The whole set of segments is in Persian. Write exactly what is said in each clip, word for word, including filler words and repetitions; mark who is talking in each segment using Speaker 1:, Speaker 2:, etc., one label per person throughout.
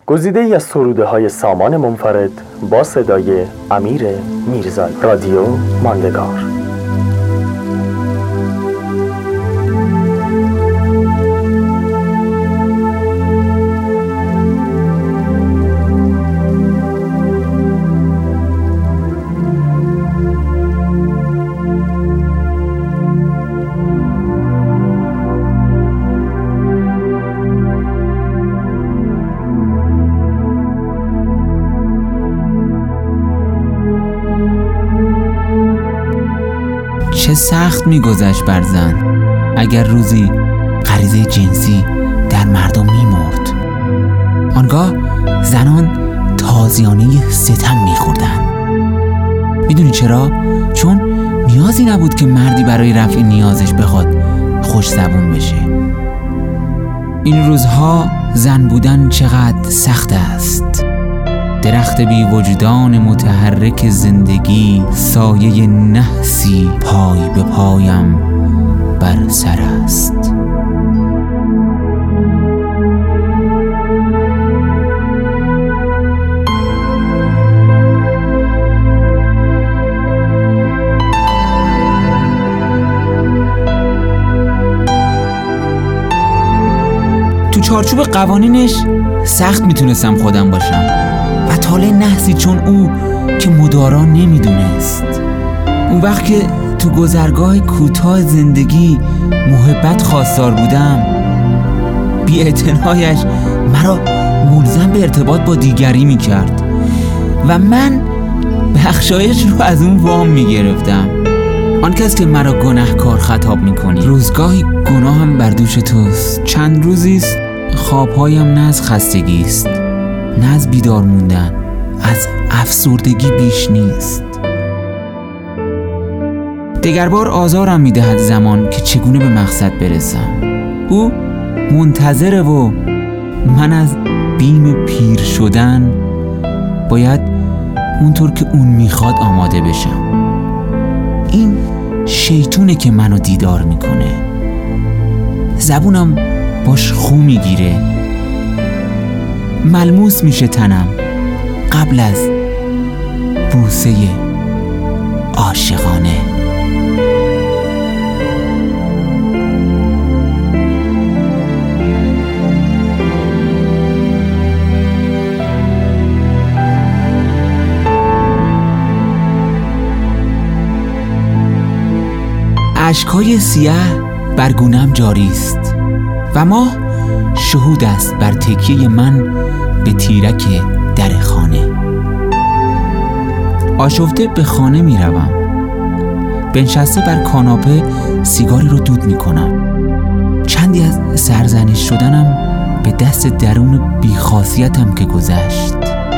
Speaker 1: گزیده‌ای از سروده های سامان منفرد با صدای امیر میرزایی. رادیو ماندگار.
Speaker 2: چه سخت می‌گذشت بر زن اگر روزی غریزه جنسی در مردم می‌مرد. آنگاه زنان تازیانه ستم می‌خوردند. میدونی چرا؟ چون نیازی نبود که مردی برای رفع نیازش بخواد خوش زبون بشه. این روزها زن بودن چقدر سخت است. درخت بی وجدان متحرک زندگی، سایه نحسی پای به پایم بر سر است. تو چارچوب قوانینش سخت میتونستم خودم باشم و طالع نحسی، چون او که مدارا نمیدونست. اون وقت که تو گذرگاه کوتاه زندگی محبت خواستار بودم، بی اعتنایش مرا ملزم به ارتباط با دیگری میکرد و من بخشایش رو از اون وام میگرفتم. آن کس که مرا گناهکار خطاب میکنی، روزگاهی گناهم بر دوش توست. چند روزیست خوابهایم نه از خستگی است، نه از بیدار موندن، از افسردگی بیش نیست. دگربار آزارم میدهد زمان که چگونه به مقصد برسم. او منتظره و من از بیم پیر شدن باید اونطور که اون میخواد آماده بشم. این شیطونه که منو دیدار میکنه، زبونم باش خو میگیره، ملموس میشه تنم قبل از بوسه عاشقانه. اشکای سیاه بر گونه‌ام جاری است و ماه شهود است بر تکیه من به تیرک در خانه. آشفته به خانه می روم، بنشسته بر کاناپه سیگاری رو دود می کنم. چندی از سرزنش شدنم به دست درون بیخاصیتم که گذشت.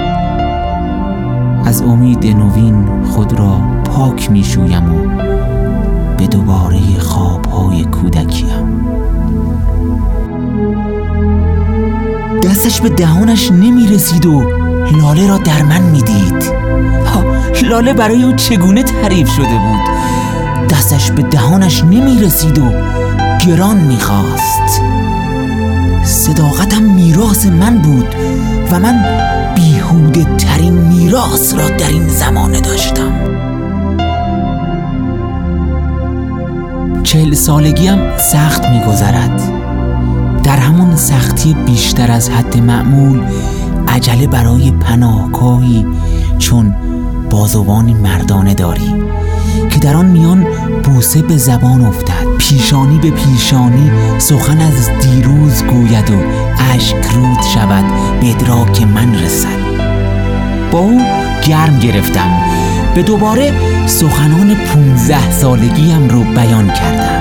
Speaker 2: از امید نوین خود را پاک می شویم و به دوباره خوابهای کودکیم. دستش به دهانش نمی رسید و لاله را در من می دید. لاله برای او چگونه تعریف شده بود. دستش به دهانش نمی رسید و گران می خواست. صداقتم میراث من بود و من بیهوده ترین میراث را در این زمانه داشتم. چهل سالگیم سخت می گذرد. در همان سختی بیشتر از حد معمول عجله برای پناهگاهی چون بازوانی مردانه داری که در آن میان بوسه به زبان افتد، پیشانی به پیشانی سخن از دیروز گوید و اشک رود شود به ادراک من رسد. با او گرم گرفتم، به دوباره سخنان پونزده سالگیم رو بیان کردم.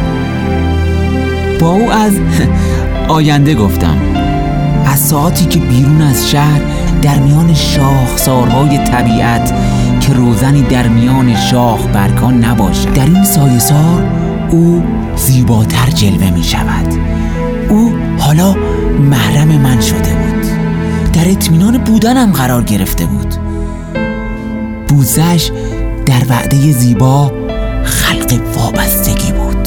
Speaker 2: با او از آینده گفتم، از ساعتی که بیرون از شهر در میان شاخسارهای طبیعت که روزنی در میان شاخ برگان نباشد، در این سایه‌سار او زیباتر جلوه می شود. او حالا محرم من شده بود، در اطمینان بودنم قرار گرفته بود. بوسه‌اش در وعده زیبا خلق وابستگی بود،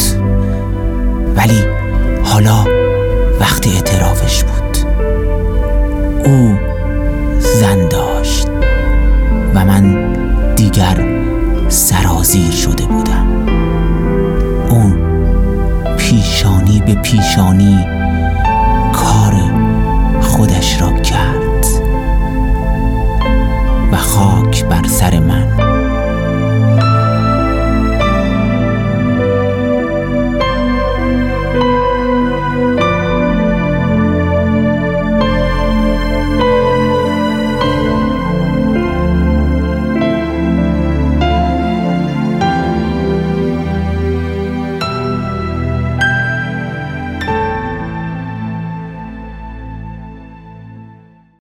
Speaker 2: ولی حالا وقت اعترافش بود. او زن داشت و من دیگر سرازیر شده بودم. اون پیشانی به پیشانی کار خودش را کرد و خاک بر سر من.